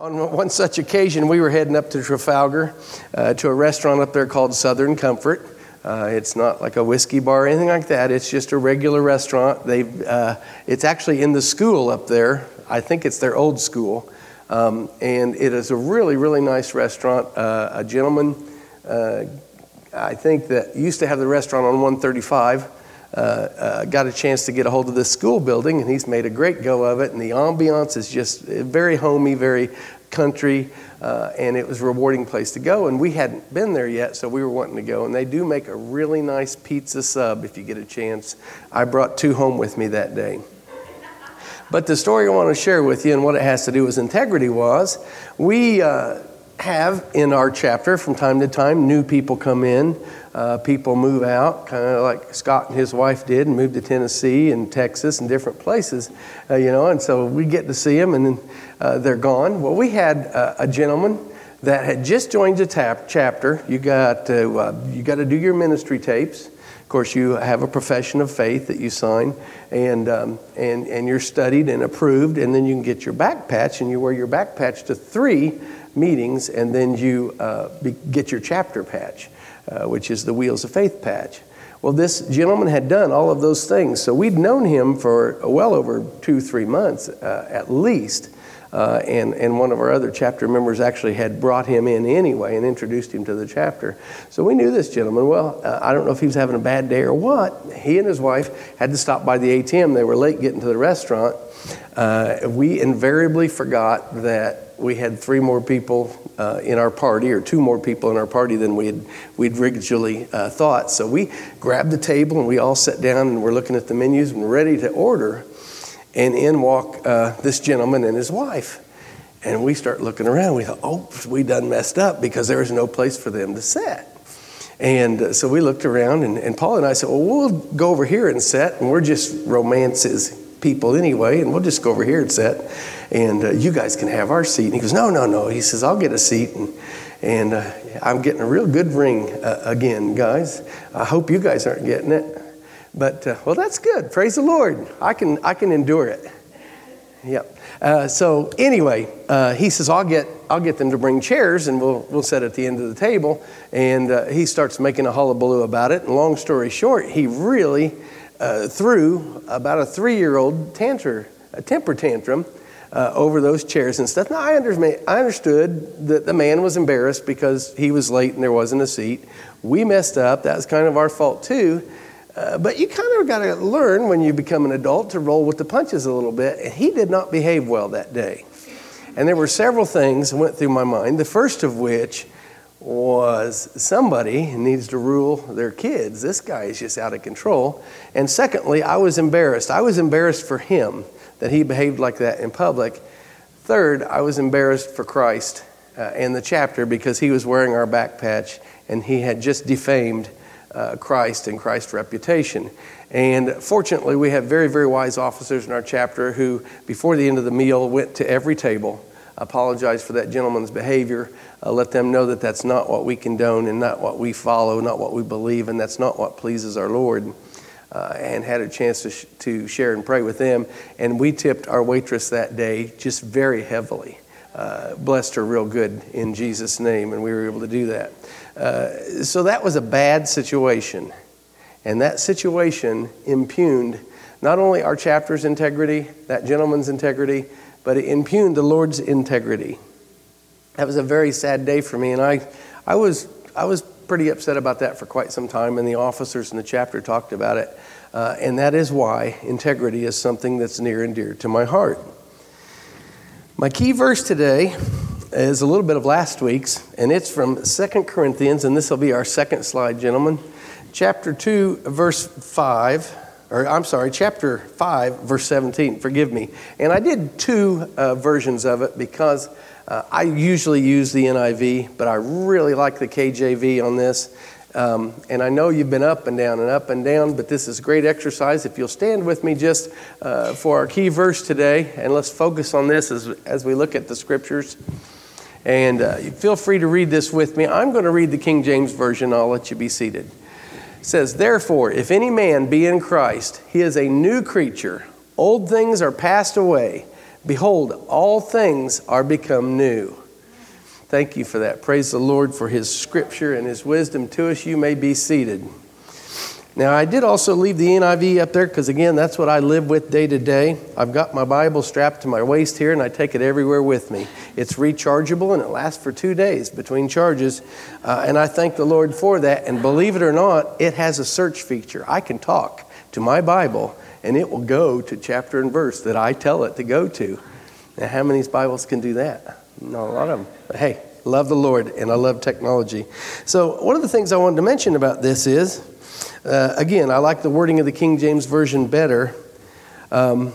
On one such occasion, we were heading up to Trafalgar to a restaurant up there called Southern Comfort. It's not like a whiskey bar or anything like that. It's just a regular restaurant. It's actually in the school up there. I think it's their old school. And it is a really, really nice restaurant. A gentleman, I think that used to have the restaurant on 135, got a chance to get a hold of this school building, and he's made a great go of it. And the ambiance is just very homey, very country, and it was a rewarding place to go. And we hadn't been there yet, so we were wanting to go. And they do make a really nice pizza sub if you get a chance. I brought 2 home with me that day. But the story I want to share with you and what it has to do with integrity was, we have in our chapter from time to time new people come in, people move out, kind of like Scott and his wife did, and moved to Tennessee and Texas and different places, and so we get to see them, and then they're gone. Well, we had a gentleman that had just joined the chapter. You got to do your ministry tapes. Of course, you have a profession of faith that you sign, and you're studied and approved, and then you can get your back patch, and you wear your back patch to 3 meetings, and then you get your chapter patch, which is the Wheels of Faith patch. Well, this gentleman had done all of those things, so we'd known him for well over 2-3 months at least. And one of our other chapter members actually had brought him in anyway and introduced him to the chapter. So we knew this gentleman. Well, I don't know if he was having a bad day or what. He and his wife had to stop by the ATM. They were late getting to the restaurant. We invariably forgot that we had 3 more people in our party, or 2 more people in our party than we'd originally thought. So we grabbed the table and we all sat down and we're looking at the menus and ready to order. And in walk this gentleman and his wife. And we start looking around. We thought, oh, we done messed up because there was no place for them to sit. And so we looked around, and Paul and I said, well, we'll go over here and sit. And we're just romances people anyway, and we'll just go over here and sit. And you guys can have our seat. And he goes, no. He says, I'll get a seat. And I'm getting a real good ring again, guys. I hope you guys aren't getting it. But, well, that's good. Praise the Lord. I can endure it. Yep. So anyway, he says, I'll get them to bring chairs, and we'll sit at the end of the table. And he starts making a hullabaloo about it. And long story short, he really threw about a 3-year-old temper tantrum over those chairs and stuff. Now, I understood that the man was embarrassed because he was late and there wasn't a seat. We messed up. That was kind of our fault, too. But you kind of got to learn when you become an adult to roll with the punches a little bit. And he did not behave well that day. And there were several things that went through my mind. The first of which was somebody needs to rule their kids. This guy is just out of control. And secondly, I was embarrassed. I was embarrassed for him that he behaved like that in public. Third, I was embarrassed for Christ and the chapter because he was wearing our back patch and he had just defamed Christ and Christ's reputation. And fortunately, we have very, very wise officers in our chapter who, before the end of the meal, went to every table, apologized for that gentleman's behavior, let them know that that's not what we condone and not what we follow, not what we believe, and that's not what pleases our Lord, and had a chance to share and pray with them. And we tipped our waitress that day just very heavily. Blessed her real good in Jesus' name, and we were able to do that. So that was a bad situation. And that situation impugned not only our chapter's integrity, that gentleman's integrity, but it impugned the Lord's integrity. That was a very sad day for me, and I was pretty upset about that for quite some time, and the officers in the chapter talked about it. And that is why integrity is something that's near and dear to my heart. My key verse today is a little bit of last week's, and it's from 2 Corinthians, and this will be our second slide, gentlemen. Chapter 5, verse 17, forgive me. And I did 2 versions of it because I usually use the NIV, but I really like the KJV on this. And I know you've been up and down, but this is great exercise. If you'll stand with me just for our key verse today, and let's focus on this as we look at the scriptures. And feel free to read this with me. I'm going to read the King James Version. I'll let you be seated. It says, "Therefore, if any man be in Christ, he is a new creature. Old things are passed away. Behold, all things are become new. Thank you for that. Praise the Lord for His scripture and His wisdom to us. You may be seated. Now, I did also leave the NIV up there because, again, that's what I live with day to day. I've got my Bible strapped to my waist here, and I take it everywhere with me. It's rechargeable, and it lasts for 2 days between charges, and I thank the Lord for that. And believe it or not, it has a search feature. I can talk to my Bible, and it will go to chapter and verse that I tell it to go to. Now, how many Bibles can do that? Not a lot of them. But hey, love the Lord, and I love technology. So one of the things I wanted to mention about this is, again, I like the wording of the King James Version better. And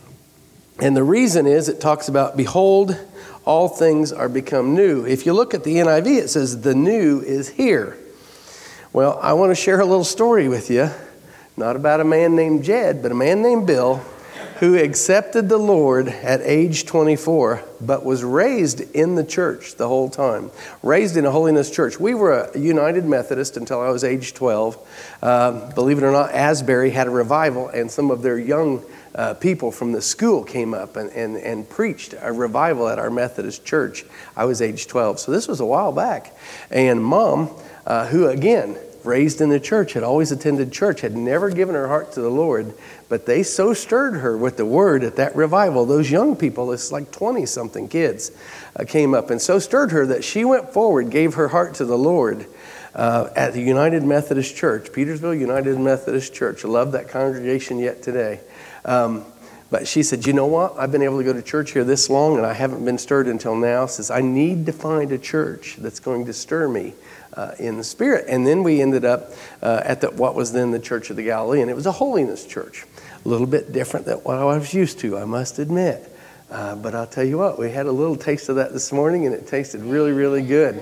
the reason is it talks about, behold, all things are become new. If you look at the NIV, it says the new is here. Well, I want to share a little story with you. Not about a man named Jed, but a man named Bill who accepted the Lord at age 24, but was raised in the church the whole time. Raised in a holiness church. We were a United Methodist until I was age 12. Believe it or not, Asbury had a revival, and some of their young people from the school came up and preached a revival at our Methodist church. I was age 12, so this was a while back. And Mom, who again, raised in the church, had always attended church, had never given her heart to the Lord, but they so stirred her with the word at that revival. Those young people, it's like 20-something kids, came up and so stirred her that she went forward, gave her heart to the Lord at the United Methodist Church, Petersville United Methodist Church. I love that congregation yet today. But she said, you know what? I've been able to go to church here this long, and I haven't been stirred until now. Says, I need to find a church that's going to stir me in the spirit. And then we ended up at what was then the Church of the Galilean. It was a holiness church, a little bit different than what I was used to, I must admit. But I'll tell you what, we had a little taste of that this morning, and it tasted really, really good.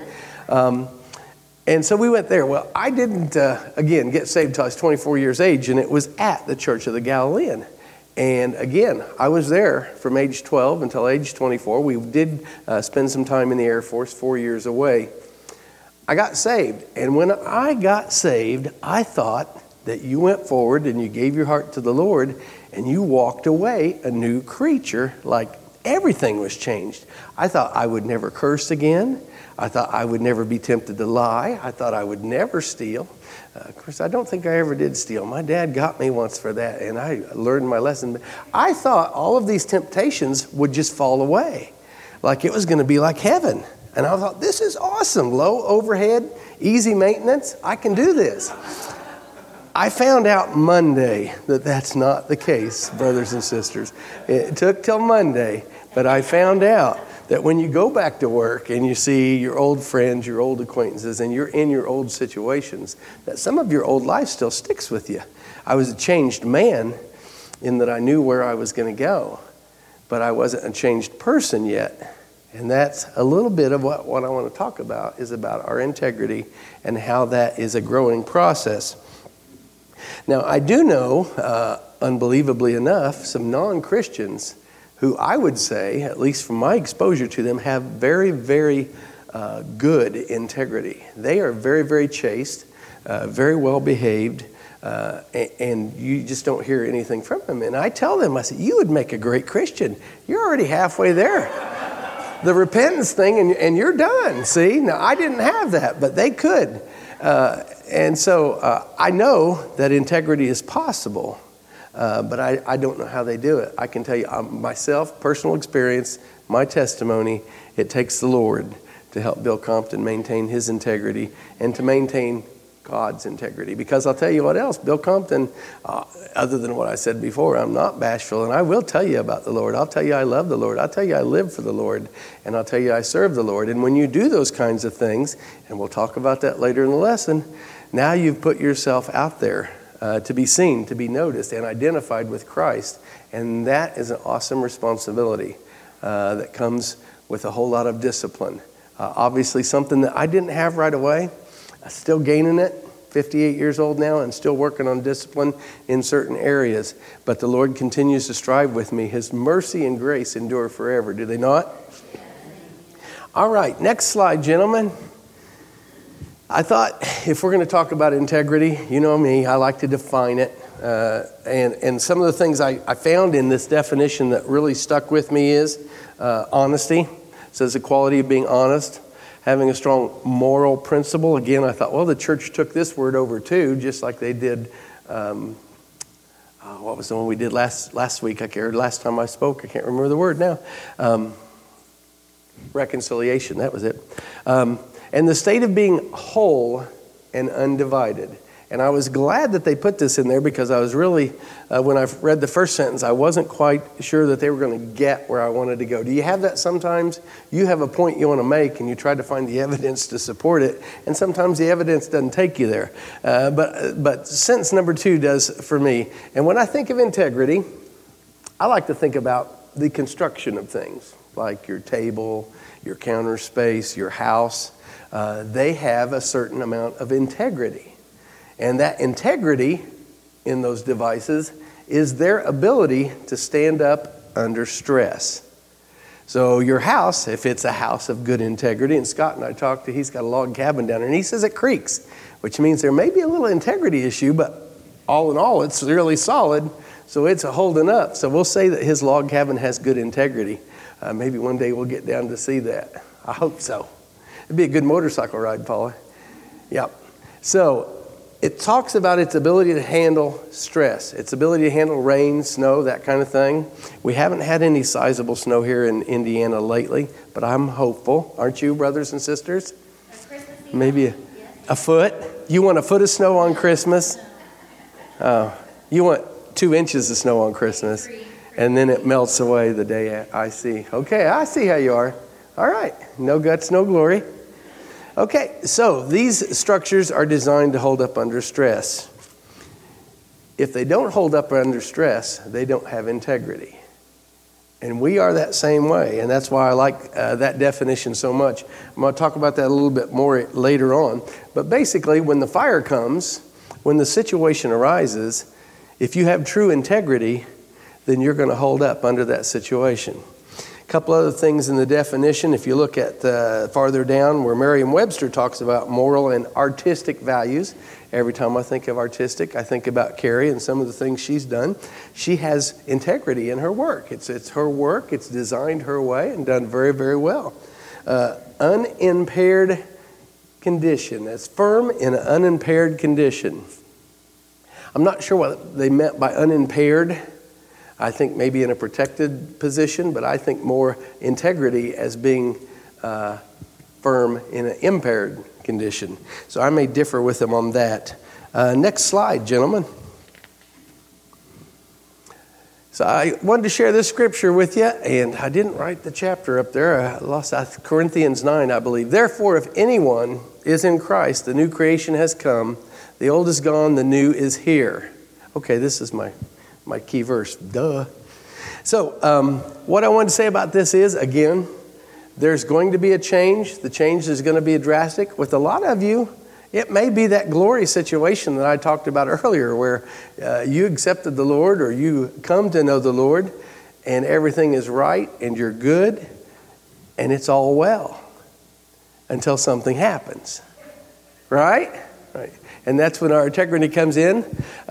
And so we went there. Well, I didn't, again, get saved until I was 24 years age, and it was at the Church of the Galilean. And again, I was there from age 12 until age 24. We did spend some time in the Air Force, 4 years away. I got saved. And when I got saved, I thought that you went forward and you gave your heart to the Lord and you walked away a new creature, like everything was changed. I thought I would never curse again. I thought I would never be tempted to lie. I thought I would never steal. Of course, I don't think I ever did steal. My dad got me once for that, and I learned my lesson. I thought all of these temptations would just fall away, like it was going to be like heaven. And I thought, this is awesome. Low overhead, easy maintenance. I can do this. I found out Monday that that's not the case, brothers and sisters. It took till Monday, but I found out that when you go back to work and you see your old friends, your old acquaintances, and you're in your old situations, that some of your old life still sticks with you. I was a changed man in that I knew where I was going to go, but I wasn't a changed person yet. And that's a little bit of what I want to talk about, is about our integrity and how that is a growing process. Now, I do know, unbelievably enough, some non-Christians who I would say, at least from my exposure to them, have very, very good integrity. They are very, very chaste, very well behaved, and you just don't hear anything from them. And I tell them, I say, you would make a great Christian. You're already halfway there. The repentance thing, and you're done. See, now I didn't have that, but they could. And so I know that integrity is possible, but I don't know how they do it. I can tell you myself, personal experience, my testimony, it takes the Lord to help Bill Compton maintain his integrity and to maintain God's integrity. Because I'll tell you what else, Bill Compton, other than what I said before, I'm not bashful, and I will tell you about the Lord. I'll tell you I love the Lord. I'll tell you I live for the Lord, and I'll tell you I serve the Lord. And when you do those kinds of things, and we'll talk about that later in the lesson, now you've put yourself out there to be seen, to be noticed, and identified with Christ. And that is an awesome responsibility that comes with a whole lot of discipline. Obviously something that I didn't have right away. I'm still gaining it, 58 years old now, and still working on discipline in certain areas. But the Lord continues to strive with me. His mercy and grace endure forever, do they not? All right, next slide, gentlemen. I thought if we're going to talk about integrity, you know me, I like to define it. And some of the things I found in this definition that really stuck with me is honesty. It says the quality of being honest, having a strong moral principle. Again, I thought, well, the church took this word over too, just like they did. What was the one we did last week? Last time I spoke, I can't remember the word now. Reconciliation, that was it. And the state of being whole and undivided. And I was glad that they put this in there because I was really, when I read the first sentence, I wasn't quite sure that they were going to get where I wanted to go. Do you have that sometimes? You have a point you want to make and you try to find the evidence to support it, and sometimes the evidence doesn't take you there. But sentence number 2 does for me. And when I think of integrity, I like to think about the construction of things, like your table, your counter space, your house. They have a certain amount of integrity. And that integrity in those devices is their ability to stand up under stress. So your house, if it's a house of good integrity, and Scott and I talked to, he's got a log cabin down there, and he says it creaks, which means there may be a little integrity issue, but all in all, it's really solid, so it's holding up. So we'll say that his log cabin has good integrity. Maybe one day we'll get down to see that. I hope so. It'd be a good motorcycle ride, Paula. Yep. So it talks about its ability to handle stress, its ability to handle rain, snow, that kind of thing. We haven't had any sizable snow here in Indiana lately, but I'm hopeful. Aren't you, brothers and sisters? Maybe a foot? You want a foot of snow on Christmas? You want 2 inches of snow on Christmas, and then it melts away the day I see. Okay, I see how you are. All right, no guts, no glory. Okay, so these structures are designed to hold up under stress. If they don't hold up under stress, they don't have integrity. And we are that same way, and that's why I like that definition so much. I'm going to talk about that a little bit more later on. But basically, when the fire comes, when the situation arises, if you have true integrity, then you're going to hold up under that situation. A couple other things in the definition. If you look at farther down where Merriam-Webster talks about moral and artistic values, every time I think of artistic, I think about Carrie and some of the things she's done. She has integrity in her work. It's her work. It's designed her way and done very, very well. Unimpaired condition. That's firm in an unimpaired condition. I'm not sure what they meant by unimpaired. I think maybe in a protected position, but I think more integrity as being firm in an impaired condition. So I may differ with them on that. Next slide, gentlemen. So I wanted to share this scripture with you, and I didn't write the chapter up there. I lost Corinthians 9, I believe. Therefore, if anyone is in Christ, the new creation has come. The old is gone, the new is here. Okay, this is my key verse, duh. So what I wanted to say about this is, again, there's going to be a change. The change is going to be drastic. With a lot of you, it may be that glory situation that I talked about earlier where you accepted the Lord or you come to know the Lord and everything is right and you're good and it's all well until something happens. Right? Right. And that's when our integrity comes in.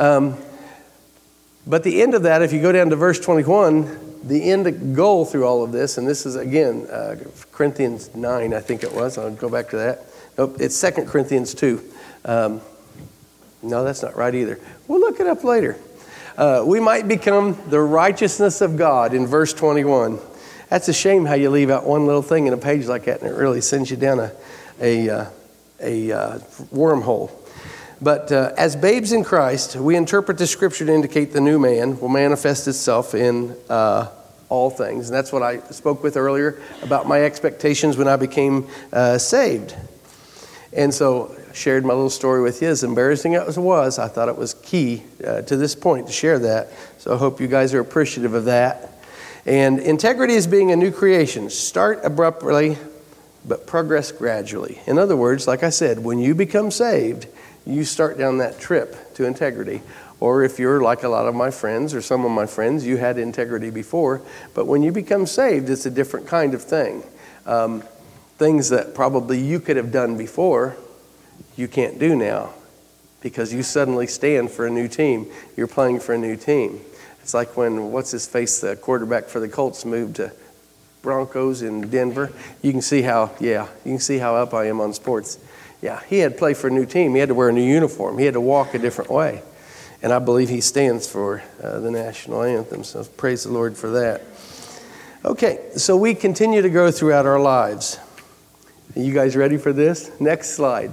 But the end of that, if you go down to verse 21, the end goal through all of this, and this is, again, Corinthians 9, I think it was. I'll go back to that. Nope, it's 2 Corinthians 2. No, that's not right either. We'll look it up later. We might become the righteousness of God in verse 21. That's a shame how you leave out one little thing in a page like that, and it really sends you down a wormhole. But as babes in Christ, we interpret the scripture to indicate the new man will manifest itself in all things. And that's what I spoke with earlier about my expectations when I became saved. And so I shared my little story with you. As embarrassing as it was, I thought it was key to this point to share that. So I hope you guys are appreciative of that. And integrity is being a new creation. Start abruptly, but progress gradually. In other words, like I said, when you become saved, you start down that trip to integrity. Or if you're like a lot of my friends or some of my friends, you had integrity before. But when you become saved, it's a different kind of thing. Things that probably you could have done before, you can't do now because you suddenly stand for a new team. You're playing for a new team. It's like when, the quarterback for the Colts moved to Broncos in Denver. You can see how up I am on sports. Yeah, he had to play for a new team. He had to wear a new uniform. He had to walk a different way. And I believe he stands for the national anthem. So praise the Lord for that. Okay, so we continue to grow throughout our lives. Are you guys ready for this? Next slide.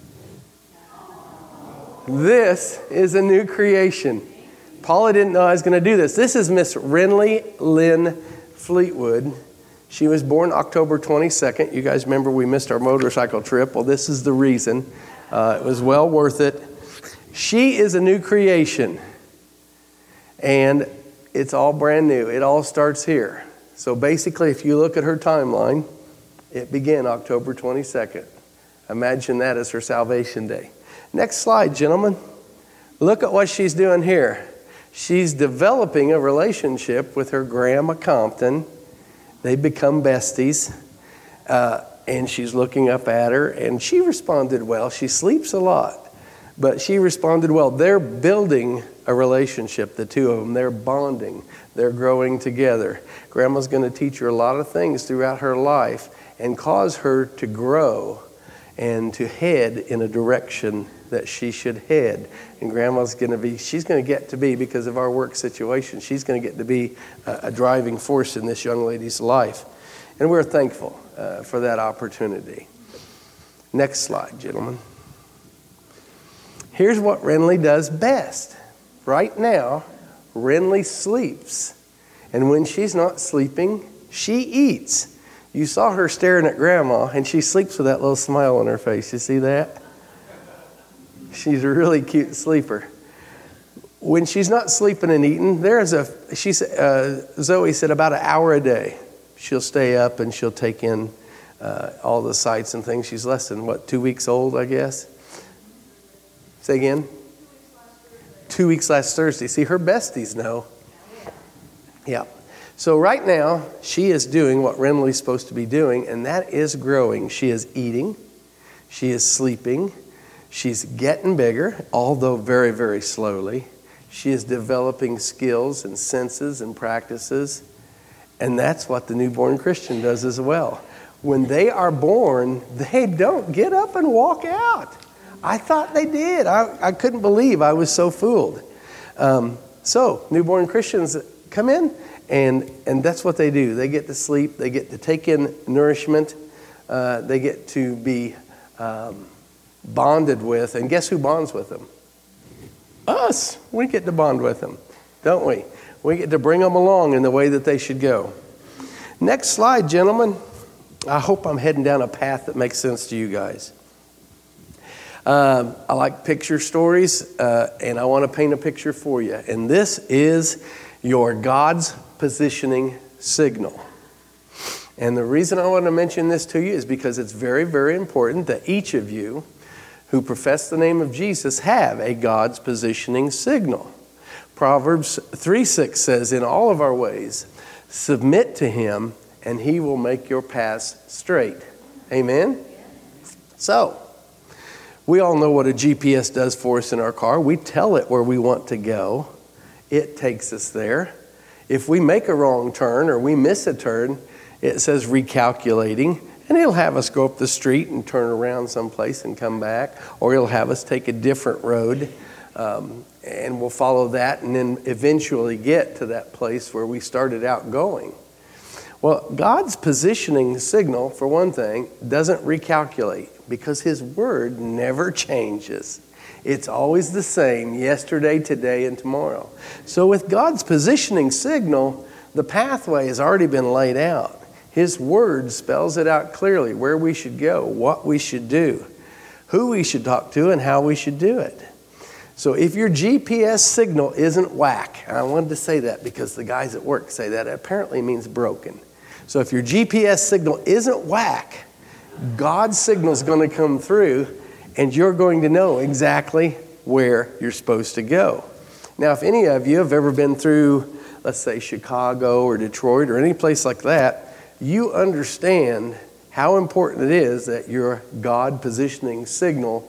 This is a new creation. Paula didn't know I was going to do this. This is Miss Renly Lynn Fleetwood. She was born October 22nd. You guys remember we missed our motorcycle trip. Well, this is the reason. It was well worth it. She is a new creation. And it's all brand new. It all starts here. So basically, if you look at her timeline, it began October 22nd. Imagine that as her salvation day. Next slide, gentlemen. Look at what she's doing here. She's developing a relationship with her Grandma Compton. They become besties. And she's looking up at her. And she responded well. She sleeps a lot. But she responded well. They're building a relationship, the two of them. They're bonding. They're growing together. Grandma's going to teach her a lot of things throughout her life and cause her to grow and to head in a direction that she should head. And she's going to get to be, because of our work situation, she's going to get to be a driving force in this young lady's life. And we're thankful for that opportunity. Next slide, gentlemen. Here's what Renly does best. Right now, Renly sleeps. And when she's not sleeping, she eats. You saw her staring at Grandma, and she sleeps with that little smile on her face. You see that? She's a really cute sleeper. When she's not sleeping and eating, Zoe said about an hour a day. She'll stay up and she'll take in all the sights and things. She's less than, 2 weeks old, I guess? Say again? 2 weeks last Thursday. See, her besties know. Yeah. So right now, she is doing what Renly's supposed to be doing, and that is growing. She is eating. She is sleeping. She's getting bigger, although very, very slowly. She is developing skills and senses and practices. And that's what the newborn Christian does as well. When they are born, they don't get up and walk out. I thought they did. I couldn't believe I was so fooled. So newborn Christians come in, and that's what they do. They get to sleep. They get to take in nourishment. They get to be bonded with. And guess who bonds with them? Us. We get to bond with them, don't we? We get to bring them along in the way that they should go. Next slide, gentlemen. I hope I'm heading down a path that makes sense to you guys. I like picture stories, and I want to paint a picture for you. And this is your God's positioning signal. And the reason I want to mention this to you is because it's very, very important that each of you who profess the name of Jesus have a God's positioning signal. Proverbs 3:6 says, in all of our ways, submit to him, and he will make your paths straight. Amen? So, we all know what a GPS does for us in our car. We tell it where we want to go. It takes us there. If we make a wrong turn or we miss a turn, it says recalculating, and it'll have us go up the street and turn around someplace and come back, or it'll have us take a different road, and we'll follow that and then eventually get to that place where we started out going. Well, God's positioning signal, for one thing, doesn't recalculate because his word never changes. It's always the same yesterday, today, and tomorrow. So with God's positioning signal, the pathway has already been laid out. His word spells it out clearly, where we should go, what we should do, who we should talk to, and how we should do it. So if your GPS signal isn't whack, and I wanted to say that because the guys at work say that, it apparently means broken. So if your GPS signal isn't whack, God's signal is going to come through, and you're going to know exactly where you're supposed to go. Now, if any of you have ever been through, let's say, Chicago or Detroit or any place like that, you understand how important it is that your God positioning signal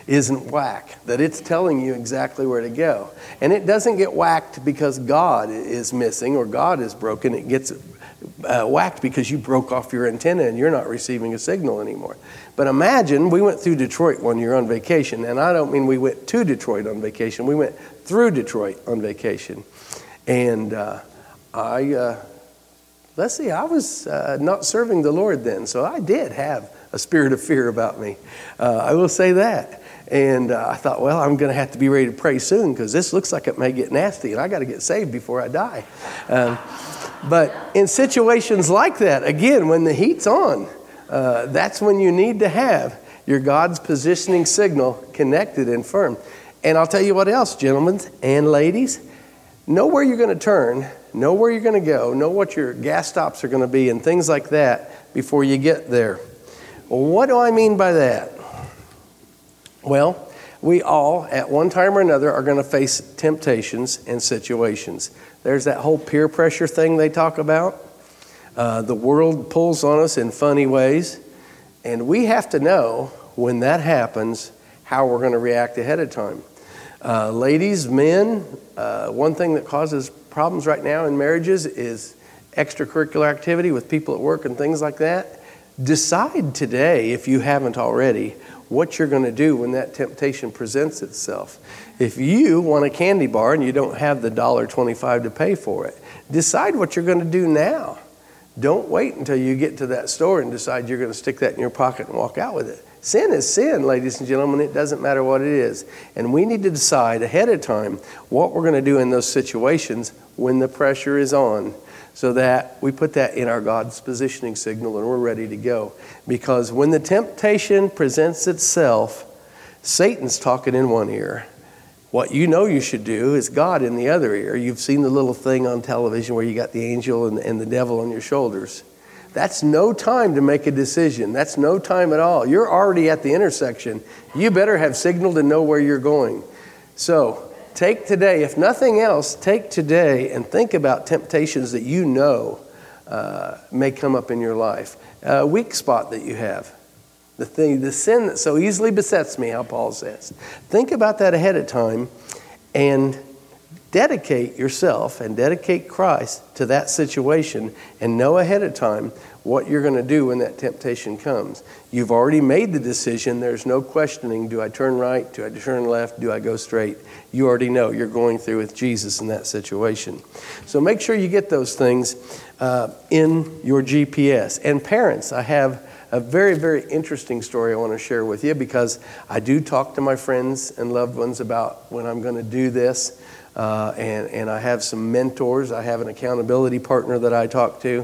isn't whack, that it's telling you exactly where to go. And it doesn't get whacked because God is missing or God is broken. It gets whacked because you broke off your antenna and you're not receiving a signal anymore. But imagine we went through Detroit one year on vacation, and I don't mean we went to Detroit on vacation. We went through Detroit on vacation. And I was not serving the Lord then, so I did have a spirit of fear about me. I will say that. And I thought, well, I'm going to have to be ready to pray soon because this looks like it may get nasty, and I got to get saved before I die. But in situations like that, again, when the heat's on, that's when you need to have your God's positioning signal connected and firm. And I'll tell you what else, gentlemen and ladies, know where you're going to turn, know where you're going to go, know what your gas stops are going to be and things like that before you get there. Well, what do I mean by that? Well, we all, at one time or another, are going to face temptations and situations. There's that whole peer pressure thing they talk about. The world pulls on us in funny ways, and we have to know when that happens how we're going to react ahead of time. Ladies, men, one thing that causes problems right now in marriages is extracurricular activity with people at work and things like that. Decide today, if you haven't already, what you're going to do when that temptation presents itself. If you want a candy bar and you don't have the $1.25 to pay for it, decide what you're going to do now. Don't wait until you get to that store and decide you're going to stick that in your pocket and walk out with it. Sin is sin, ladies and gentlemen. It doesn't matter what it is. And we need to decide ahead of time what we're going to do in those situations when the pressure is on, so that we put that in our God's positioning signal and we're ready to go. Because when the temptation presents itself, Satan's talking in one ear. What you know you should do is God in the other ear. You've seen the little thing on television where you got the angel and the devil on your shoulders. That's no time to make a decision. That's no time at all. You're already at the intersection. You better have signaled and know where you're going. So take today, if nothing else, take today and think about temptations that you know may come up in your life. A weak spot that you have. The sin that so easily besets me, how Paul says. Think about that ahead of time and dedicate yourself and dedicate Christ to that situation and know ahead of time what you're going to do when that temptation comes. You've already made the decision. There's no questioning. Do I turn right? Do I turn left? Do I go straight? You already know you're going through with Jesus in that situation. So make sure you get those things in your GPS. And parents, I have a very, very interesting story I want to share with you because I do talk to my friends and loved ones about when I'm going to do this. And I have some mentors. I have an accountability partner that I talk to,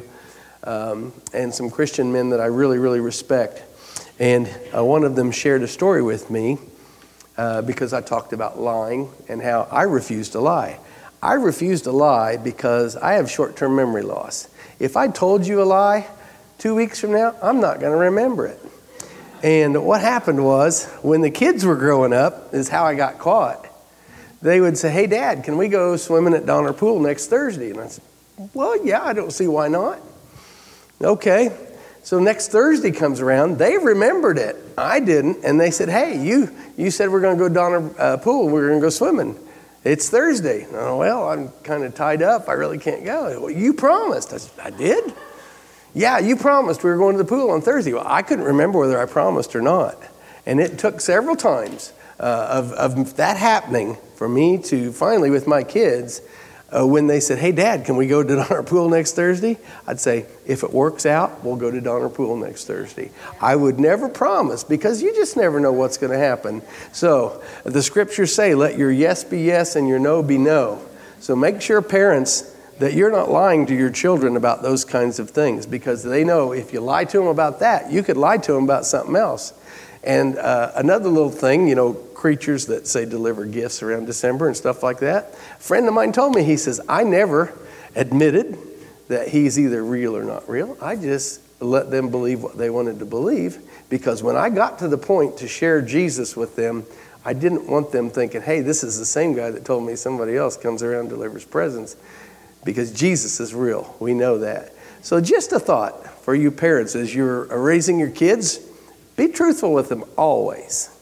and some Christian men that I really, really respect. And one of them shared a story with me because I talked about lying and how I refuse to lie. I refuse to lie because I have short-term memory loss. If I told you a lie 2 weeks from now, I'm not going to remember it. And what happened was, when the kids were growing up, is how I got caught. They would say, "Hey, Dad, can we go swimming at Donner Pool next Thursday?" And I said, "Well, yeah, I don't see why not." Okay. So next Thursday comes around. They remembered it. I didn't. And they said, "Hey, you said we're going to go Donner Pool. We're going to go swimming. It's Thursday." Oh, well, I'm kind of tied up. I really can't go. "Well, you promised." I said, "I did?" "Yeah, you promised we were going to the pool on Thursday." Well, I couldn't remember whether I promised or not. And it took several times of that happening for me to finally, with my kids, when they said, "Hey, Dad, can we go to Donner Pool next Thursday?" I'd say, "If it works out, we'll go to Donner Pool next Thursday." I would never promise because you just never know what's going to happen. So the scriptures say, let your yes be yes and your no be no. So make sure, parents, that you're not lying to your children about those kinds of things, because they know if you lie to them about that, you could lie to them about something else. And another little thing, creatures that say deliver gifts around December and stuff like that. A friend of mine told me, he says, I never admitted that he's either real or not real. I just let them believe what they wanted to believe, because when I got to the point to share Jesus with them, I didn't want them thinking, hey, this is the same guy that told me somebody else comes around and delivers presents, because Jesus is real. We know that. So just a thought for you parents as you're raising your kids, be truthful with them always.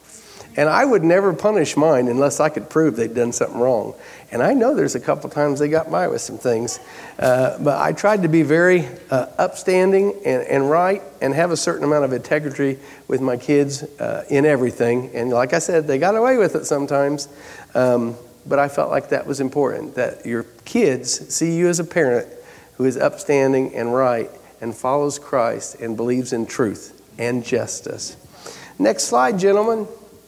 And I would never punish mine unless I could prove they'd done something wrong. And I know there's a couple times they got by with some things. But I tried to be very upstanding and right and have a certain amount of integrity with my kids in everything. And like I said, they got away with it sometimes. But I felt like that was important, that your kids see you as a parent who is upstanding and right and follows Christ and believes in truth and justice. Next slide, gentlemen.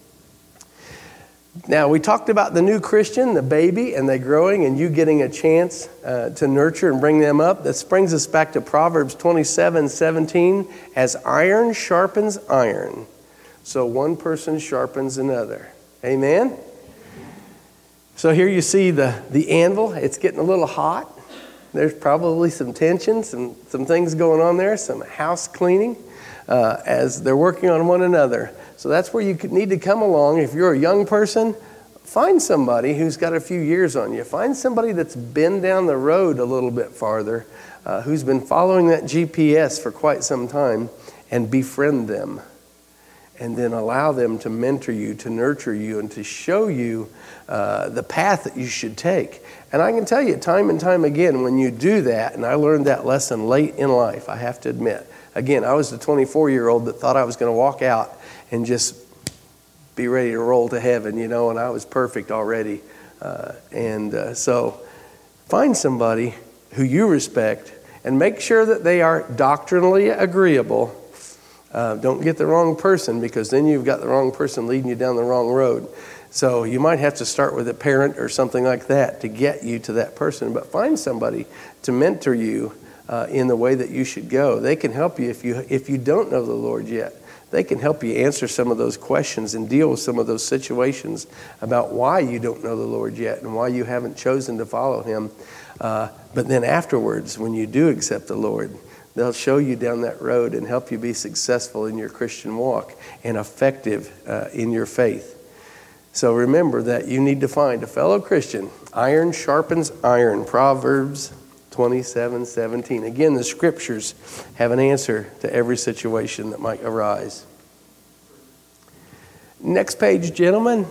Now, we talked about the new Christian, the baby, and they growing, and you getting a chance to nurture and bring them up. This brings us back to Proverbs 27:17, as iron sharpens iron, so one person sharpens another. Amen? So here you see the anvil. It's getting a little hot. There's probably some tension, some things going on there, some house cleaning as they're working on one another. So that's where you need to come along. If you're a young person, find somebody who's got a few years on you. Find somebody that's been down the road a little bit farther, who's been following that GPS for quite some time, and befriend them. And then allow them to mentor you, to nurture you, and to show you the path that you should take. And I can tell you time and time again, when you do that, and I learned that lesson late in life, I have to admit. Again, I was the 24-year-old that thought I was going to walk out and just be ready to roll to heaven, and I was perfect already. So find somebody who you respect and make sure that they are doctrinally agreeable. Don't get the wrong person, because then you've got the wrong person leading you down the wrong road. So you might have to start with a parent or something like that to get you to that person. But find somebody to mentor you in the way that you should go. They can help you if you don't know the Lord yet. They can help you answer some of those questions and deal with some of those situations about why you don't know the Lord yet and why you haven't chosen to follow Him. But then afterwards, when you do accept the Lord, they'll show you down that road and help you be successful in your Christian walk and effective in your faith. So remember that you need to find a fellow Christian. Iron sharpens iron. Proverbs 27:17. Again, the scriptures have an answer to every situation that might arise. Next page, gentlemen.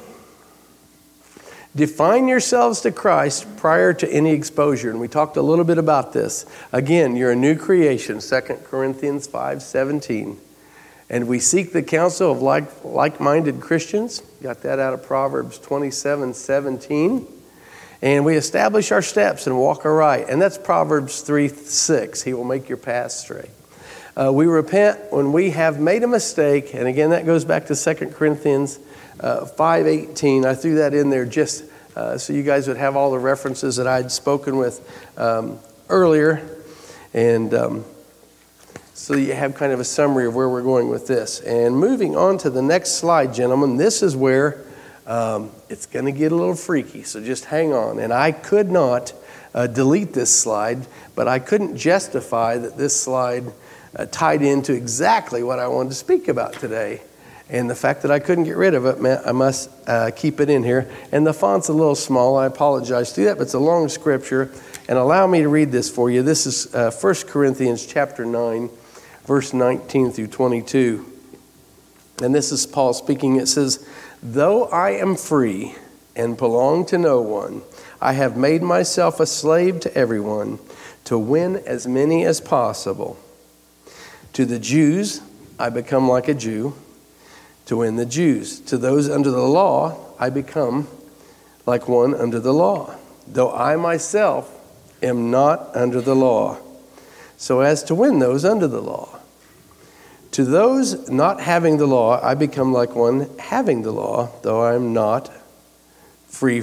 Define yourselves to Christ prior to any exposure. And we talked a little bit about this. Again, you're a new creation, 2 Corinthians 5:17. And we seek the counsel of like-minded Christians. Got that out of Proverbs 27:17. And we establish our steps and walk aright. And that's Proverbs 3:6. He will make your path straight. We repent when we have made a mistake. And again, that goes back to 2 Corinthians 5:18. I threw that in there just so you guys would have all the references that I'd spoken with earlier. And so you have kind of a summary of where we're going with this. And moving on to the next slide, gentlemen, this is where it's going to get a little freaky. So just hang on. And I could not delete this slide, but I couldn't justify that this slide tied into exactly what I wanted to speak about today. And the fact that I couldn't get rid of it meant I must keep it in here. And the font's a little small. I apologize to that, but it's a long scripture. And allow me to read this for you. This is 1 Corinthians chapter 9, verse 19 through 22. And this is Paul speaking. It says, "Though I am free and belong to no one, I have made myself a slave to everyone to win as many as possible. To the Jews, I become like a Jew to win the Jews. To those under the law, I become like one under the law, though I myself am not under the law, so as to win those under the law. To those not having the law, I become like one having the law, though I am not free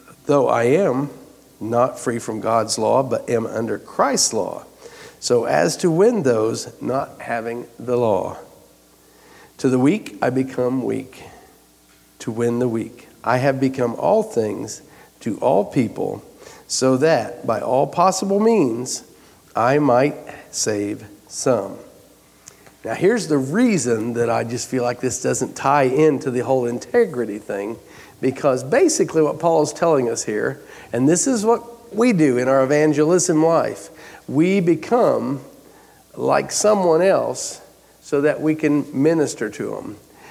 from God's law, but am under Christ's law, so as to win those not having the law. To the weak, I become weak to win the weak. I have become all things to all people, so that by all possible means I might save some." Now here's the reason that I just feel like this doesn't tie into the whole integrity thing, because basically what Paul is telling us here, and this is what we do in our evangelism life, we become like someone else so that we can minister to them.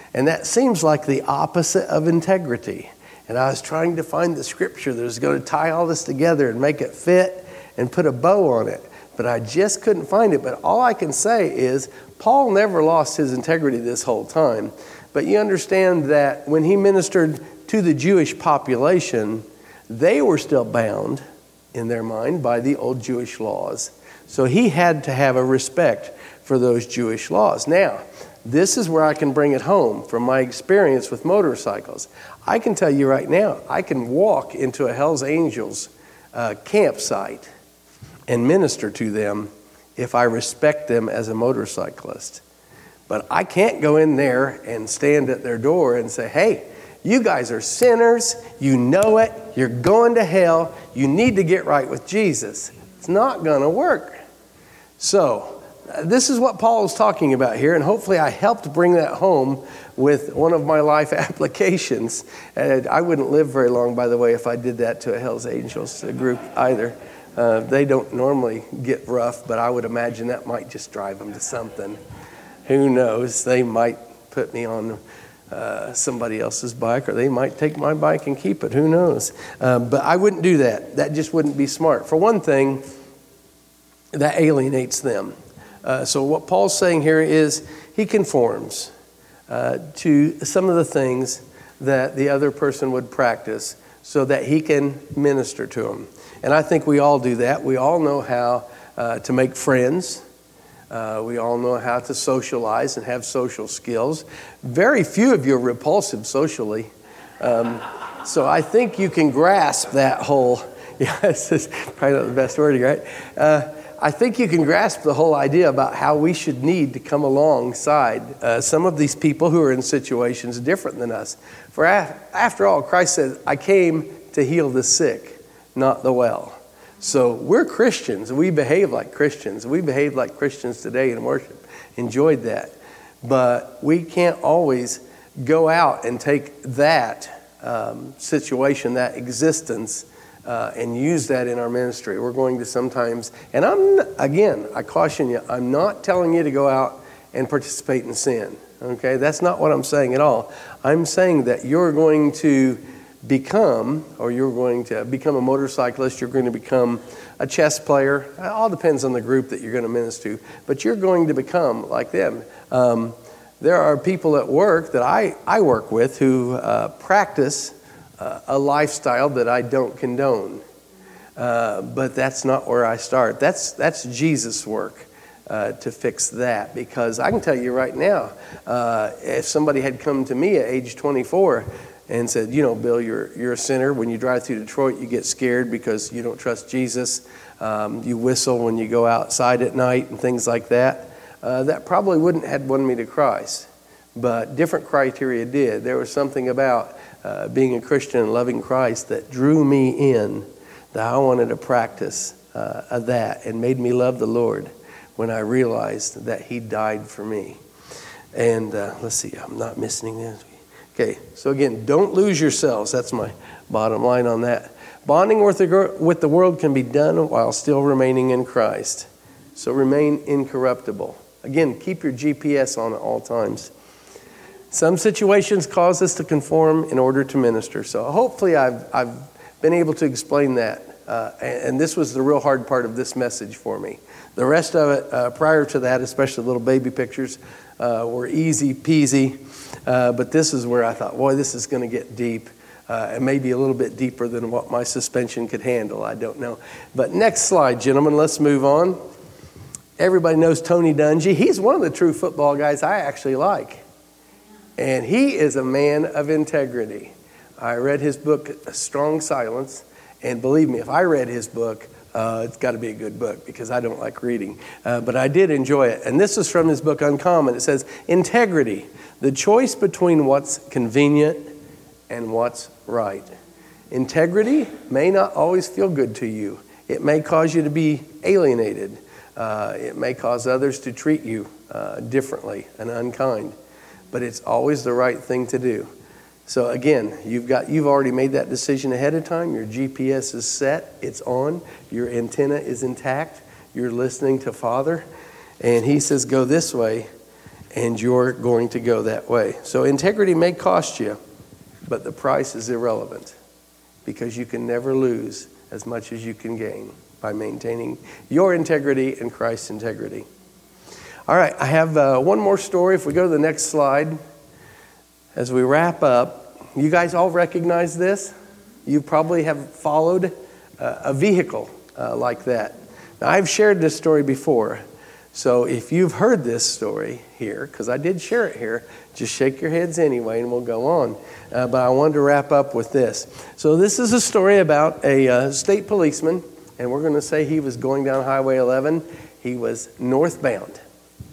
And that seems like the opposite of integrity. And I was trying to find the scripture that was going to tie all this together and make it fit and put a bow on it. But I just couldn't find it. But all I can say is Paul never lost his integrity this whole time. But you understand that when he ministered to the Jewish population, they were still bound in their mind by the old Jewish laws. So he had to have a respect for those Jewish laws. Now, this is where I can bring it home from my experience with motorcycles. I can tell you right now, I can walk into a Hells Angels campsite and minister to them if I respect them as a motorcyclist. But I can't go in there and stand at their door and say, hey, you guys are sinners, you know it, you're going to hell, you need to get right with Jesus. It's not going to work. So, this is what Paul is talking about here, and hopefully I helped bring that home with one of my life applications. And I wouldn't live very long, by the way, if I did that to a Hells Angels group either. They don't normally get rough, but I would imagine that might just drive them to something. Who knows? They might put me on somebody else's bike, or they might take my bike and keep it. Who knows? But I wouldn't do that. That just wouldn't be smart. For one thing, that alienates them. So what Paul's saying here is he conforms to some of the things that the other person would practice so that he can minister to them. And I think we all do that. We all know how to make friends. We all know how to socialize and have social skills. Very few of you are repulsive socially. So I think you can grasp that whole, this is probably not the best wording, right? I think you can grasp the whole idea about how we should need to come alongside some of these people who are in situations different than us. For after all, Christ said, I came to heal the sick, not the well. So we're Christians. We behave like Christians. We behave like Christians today in worship. Enjoyed that. But we can't always go out and take that situation, that existence, and use that in our ministry. We're going to sometimes, and I caution you, I'm not telling you to go out and participate in sin. Okay, that's not what I'm saying at all. I'm saying that you're going to become a motorcyclist, you're going to become a chess player. It all depends on the group that you're going to minister to, but you're going to become like them. There are people at work that I work with who practice a lifestyle that I don't condone. But that's not where I start. That's Jesus' work to fix that. Because I can tell you right now, if somebody had come to me at age 24 and said, you know, Bill, you're a sinner. When you drive through Detroit, you get scared because you don't trust Jesus. You whistle when you go outside at night and things like that. That probably wouldn't have won me to Christ. But different criteria did. There was something about being a Christian and loving Christ that drew me in, that I wanted to practice that, and made me love the Lord when I realized that He died for me. And let's see, I'm not missing this. Okay, so again, don't lose yourselves. That's my bottom line on that. Bonding with the world can be done while still remaining in Christ. So remain incorruptible. Again, keep your GPS on at all times. Some situations cause us to conform in order to minister. So hopefully I've been able to explain that. And this was the real hard part of this message for me. The rest of it, prior to that, especially the little baby pictures, were easy peasy. But this is where I thought, boy, this is going to get deep. And maybe a little bit deeper than what my suspension could handle. I don't know. But next slide, gentlemen. Let's move on. Everybody knows Tony Dungy. He's one of the true football guys I actually like. And he is a man of integrity. I read his book, A Strong Silence. And believe me, if I read his book, it's got to be a good book because I don't like reading. But I did enjoy it. And this is from his book, Uncommon. It says, integrity, the choice between what's convenient and what's right. Integrity may not always feel good to you. It may cause you to be alienated. It may cause others to treat you differently and unkind. But it's always the right thing to do. So again, you've already made that decision ahead of time. Your GPS is set. It's on. Your antenna is intact. You're listening to Father. And He says, go this way. and you're going to go that way. So integrity may cost you, but the price is irrelevant because you can never lose as much as you can gain by maintaining your integrity and Christ's integrity. All right, I have one more story. If we go to the next slide, as we wrap up, you guys all recognize this? You probably have followed a vehicle like that. Now, I've shared this story before, so if you've heard this story here, because I did share it here, just shake your heads anyway and we'll go on. But I wanted to wrap up with this. So this is a story about a state policeman, and we're going to say he was going down Highway 11. He was northbound.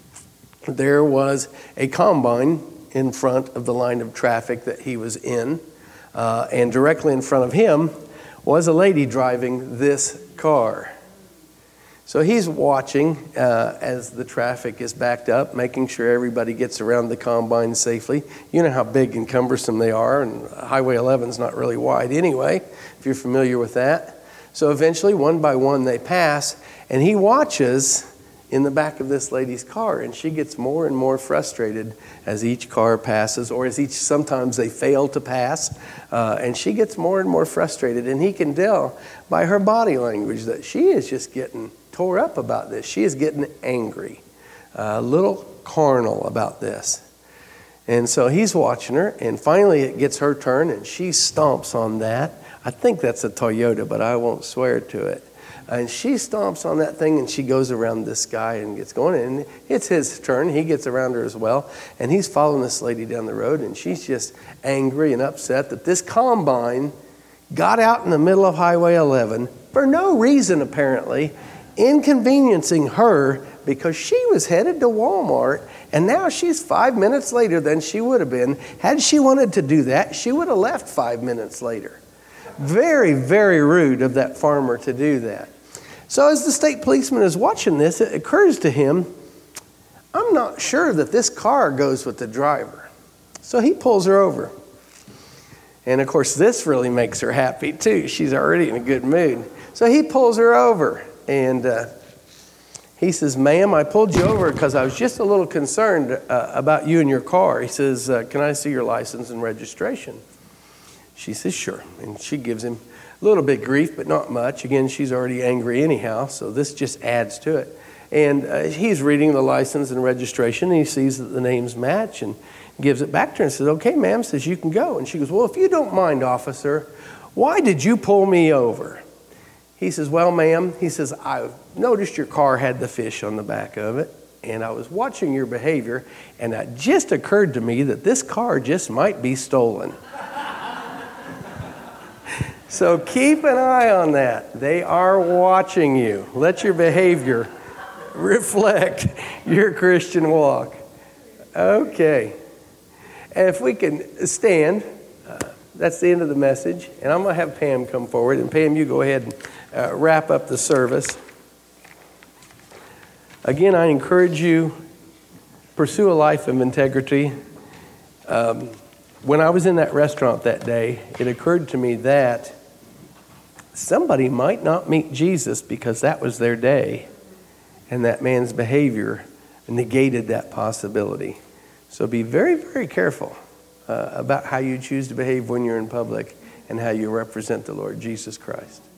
There was a combine in front of the line of traffic that he was in, and directly in front of him was a lady driving this car. So he's watching as the traffic is backed up, making sure everybody gets around the combine safely. You know how big and cumbersome they are, and Highway 11 is not really wide anyway, if you're familiar with that. So eventually, one by one, they pass, and he watches in the back of this lady's car, and she gets more and more frustrated as each car passes, or as sometimes they fail to pass, and she gets more and more frustrated, and he can tell by her body language that she is just getting tore up about this. She is getting angry, a little carnal about this. And so he's watching her, and finally it gets her turn, and she stomps on that. I think that's a Toyota, but I won't swear to it. And she stomps on that thing, and she goes around this guy and gets going. And it's his turn. He gets around her as well. And he's following this lady down the road, and she's just angry and upset that this combine got out in the middle of Highway 11 for no reason, apparently, inconveniencing her because she was headed to Walmart, and now she's 5 minutes later than she would have been. Had she wanted to do that, she would have left 5 minutes later. Very, very rude of that farmer to do that. So as the state policeman is watching this, it occurs to him, I'm not sure that this car goes with the driver. So he pulls her over. And of course, this really makes her happy too. She's already in a good mood. So he pulls her over, and he says, ma'am, I pulled you over because I was just a little concerned about you and your car. He says, can I see your license and registration? She says, sure. And she gives him a little bit grief, but not much. Again, she's already angry anyhow, so this just adds to it. And he's reading the license and registration, and he sees that the names match and gives it back to her and says, okay, ma'am, says you can go. And she goes, well, if you don't mind, officer, why did you pull me over? He says, well, ma'am, he says, I noticed your car had the fish on the back of it, and I was watching your behavior, and it just occurred to me that this car just might be stolen. So keep an eye on that. They are watching you. Let your behavior reflect your Christian walk. Okay. And if we can stand, that's the end of the message. And I'm going to have Pam come forward. And Pam, you go ahead and wrap up the service. Again, I encourage you, pursue a life of integrity. When I was in that restaurant that day, it occurred to me that somebody might not meet Jesus because that was their day, and that man's behavior negated that possibility. So be very, very careful about how you choose to behave when you're in public and how you represent the Lord Jesus Christ.